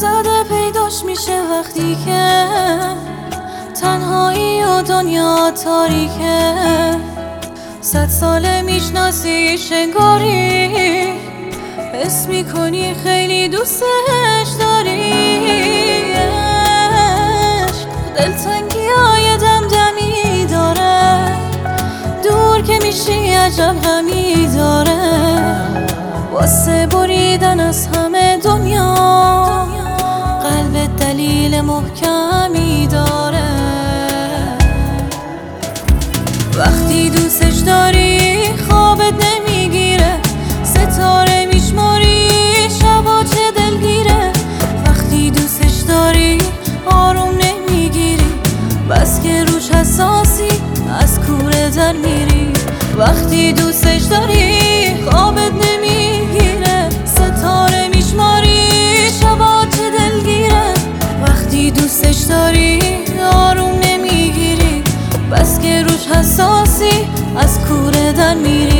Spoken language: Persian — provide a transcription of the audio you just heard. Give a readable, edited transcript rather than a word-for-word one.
زده پیداش میشه وقتی که تنهایی و دنیا تاریکه. 100 ساله میشناسیش انگاری، حس میکنی خیلی دوستش داری. دلتنگی های دمدمی داره، دور که میشی عجب غمی داره. واسه بریدن از همه دنیا قلب دلیل محکمی داره. وقتی دوستش داری خوابت نمیگیره، ستاره میشماری شبا چه دلگیره. وقتی دوستش داری آروم نمیگیری، بس که روش حساسی از کوره در میری. وقتی دوستش داری خوابت نمیگیره، ستاره میشماری شبا چه دلگیره. وقتی دوستش داری آروم نمیگیری، بس که روش حساسی از کوره در میری.